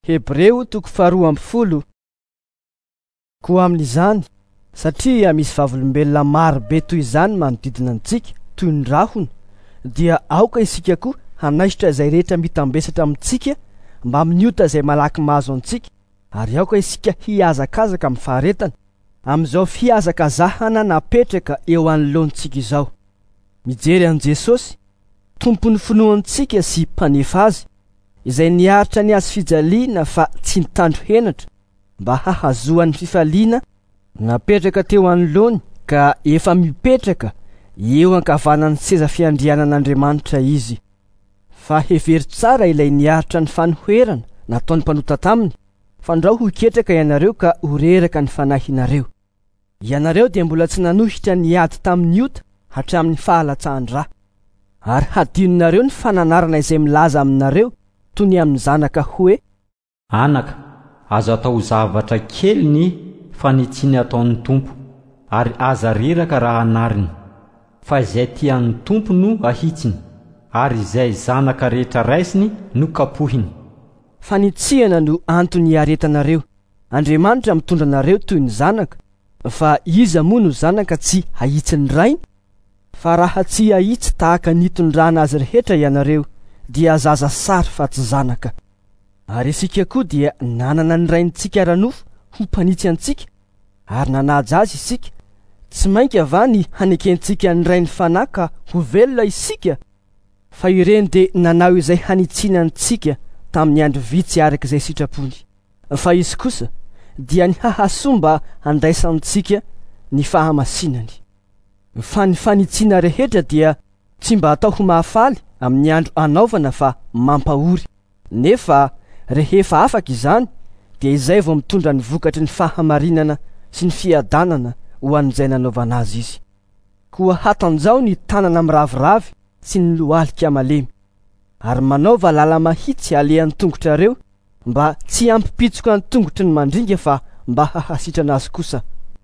Hebreo 2:10. Koa amin'izany satria misy vavolombelona maro be toy izany manodidina antsika toy ny rahona, dia aoka isika koa hanaisitra izay rehetra mitambesatra amintsika mba miniota izay malaky mahazo antsika, ary aoka isika hiazakazaka amin'ny faharetana amin'izao fiazakazahana napetraka eo anoloantsika izao. Mijery an' Jesosy, tompon'ny finoantsika sy mpanefa azy, izay niaritra ny azy fijaliana fa tsy nitandro henatra mba hahazoan'ny fifaliana, napetraka teo anoloany ka efa mipetraka eo ankavanan'ny seza fiandrianan'Andriamanitra izy. Fa hevery tsara ilay niaritra ny fanoherana nataony mpanota taminy, fandrao ho ketraka ianareo ka horeraka ny fanahinareo. Ianareo dia mbola tsy nanohitra niady tamin'ny ota hatramin'ny fahalatsan-dra, ary hadinonareo ny fananarana izay milaza aminareo toy ny amin'ny zanaka hoe: Anaka, azo atao zavatra kely ny fanitsiny ataon'ny Tompo, ary aza reraka raha anariny. Fa izay tian'ny Tompo no ahitsiny, ary izay zanaka rehetra raisiny no kapohiny. Fanitsihana no antony aretanareo. Andriamanitra mitondra anareo toy ny zanaka, fa iza moa no zanaka tsy ahitsiny rainy? Fa raha tsy ahitsy tahaka nitondrana azy rehetra ianareo, dia zaza sary fa tsy zanaka. Ary isika koa dia nanana ny raintsika ranofo ho mpanitsy antsika, ary nanaja azy isika, tsy mainka ava ny hanekentsika ny rainy fanaka ho velona isika. Fa ireny dia nanao izay hanitsiana antsika tamin'ny andro vitsy araka izay sitrapony. Fa izy kosa dia ny hahasomba andraisantsika ny fahamasinany. Fa ny fanitsiana rehetra dia tsy mba atao ho mahafaly amin'ny andro anaovana fa mampahory. Nefa rehefa afaka izany, dia izay vao mitondra ny vokatry ny fahamarinana sy ny fiadanana ho an'izay nanaovana azy izy. Koa hatanjao ny tanana miraviravy sy ny lohalika malemy, ary manaova lala mahitsy alehan'ny tongotrareo mba tsy hampipitsoka ny tongotry ny mandringa fa mba hahasitrana azy kosa.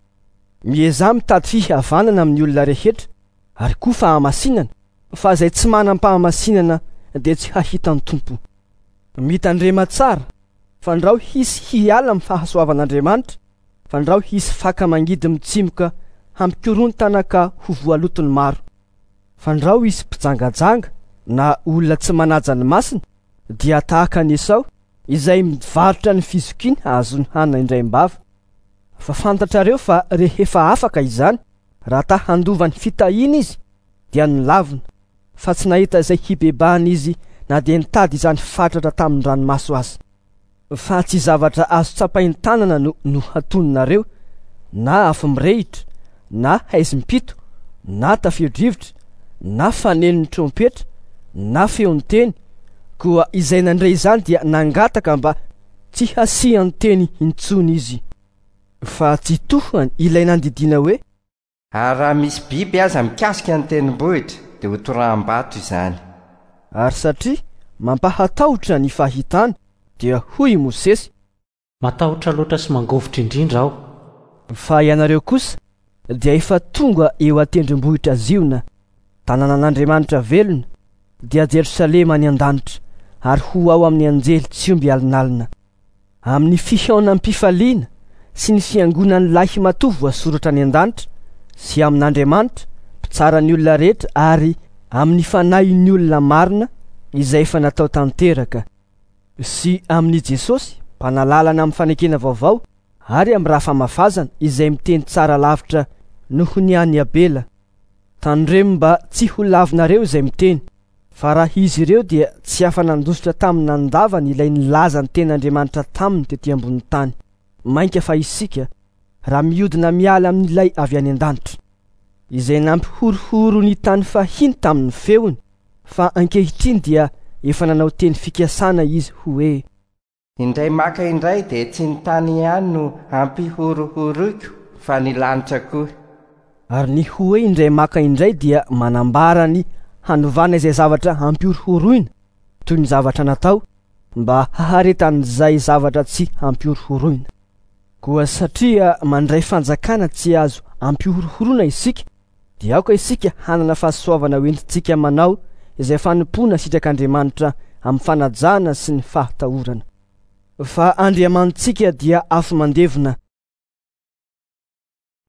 Mieza mitady fihavanana amin'ny olona rehetra, ary koa fahamasinana, fa izay tsy manam-pahamasinana dia tsy hahitany Tompo. Mitandrema tsara, fandrao hisy hiala amin'ny fahasoavan'Andriamanitra, fandrao hisy faka mangidy mitsimoka hampikorontana ka ho voalotony maro. Fandrao hisy mpijangajanga na olona tsy manaja ny masina, dia tahaka ny Esau izay mivarotra ny fizokiana ahazony hanina indray-mbava. Fa fantatrareo fa rehefa afaka izany, raha ta handova ny fitahiana izy, dia nilavina, fa tsy nahita izay hibebahana izy na dia nitady izany fatratra tamin'ny ranomaso azy. Fa tsy zavatra azo tsapainy tanana no hatoninareo, na afo mirehitra, na haizy-mipito, na tafio-drivotra, na fanenon'ny trompetra, na feon'ny teny, koa izay nandray izany dia nangataka mba tsy hasian'ny teny intsony izy. Fa tsy tohany ilay nandidiana hoe: Ary raha misy biby aza mikasika ny tenim-bohitra, dia ho toraham-bato izany. Ary satria mampahatahotra ny fahitana, dia hoy Mosesy: Matahotra loatra sy mangovitra indrindra aho. Fa ianareo kosa dia efa tonga eo an-tendrombohitra Ziona, tanànan'Andriamanitra velona, dia Jerosalema ny an-danitra, ary ho ao amin'ny anjely tsy omby alinalina. Amin'ny fihaonam-pifaliana sy ny fiangonan'ny lahy matovo voasoratra any an-danitra, sy amin'Andriamanitra, mpitsara ny olona rehetra, ary amin'ny fanahin'ny olona marina izay efa natao tanteraka, sy amin'ny Jesosy, mpanalalana amin'ny fanekena vaovao, ary amin'ny raha famafazana izay miteny tsara lavitra noho ny any Abela. Tandremo mba tsy ho lavinareo izay miteny, fa raha izy ireo dia tsy afa-nandositra tamin'ny nandavany ilay nilaza ny ten'Andriamanitra taminy tetỳ ambony tany. Mainka fa isika, raha miodina miala amin'ilay avy any an-danitra, izay nampihorohoro ny tany fahiny tamin'ny feony, fa ankehitriny dia efa nanao teny fikasana izy hoe: Indray maka indray dia tsy ny tany ihany no ampihorohoroiko, fa ny lanitra koa. Ary ny hoe indray maka indray dia manambara ny hanovana izay zavatra hampihorohoroina toy ny zavatra natao mba haharetan'izay zavatra tsy hampihorohoroina. Koa satria mandray fanjakana tsy azo hampihorohoroina isika, dia aoka isika hanana fahasoavana hoentintsika manao izay fanompoana sitrak'Andriamanitra amin'ny fanajana sy ny fahatahorana. fa andriamanitsika dia afy mandevina